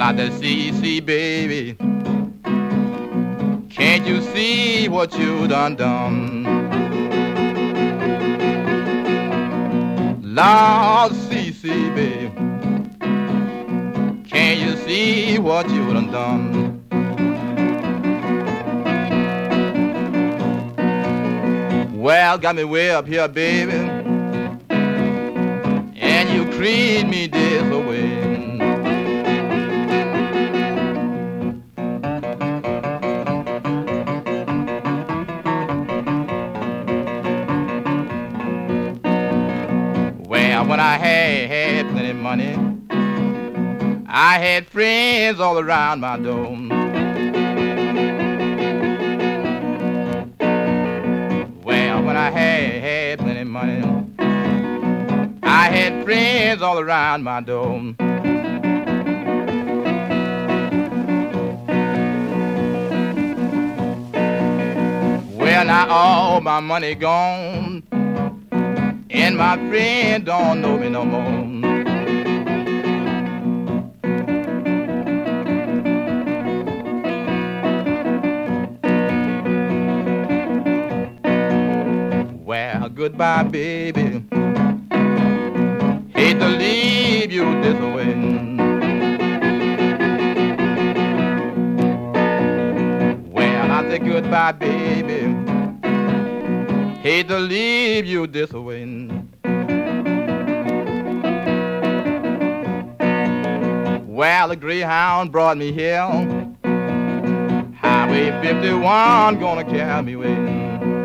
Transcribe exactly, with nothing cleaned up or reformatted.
got to see, see, baby. Can't you see what you done done? Lord, see, see, baby. Can't you see what you done done? Well, got me way up here, baby, and you treat me this way. Well, when I had, had plenty of money, I had friends all around my door. When I had, had plenty of money, I had friends all around my door. Well, now all my money gone, and my friend don't know me no more. Well, goodbye, baby. Hate to leave you this way. Well, I say goodbye, baby. Hate to leave you this way. Well, the Greyhound brought me here. Highway fifty-one gonna carry me away.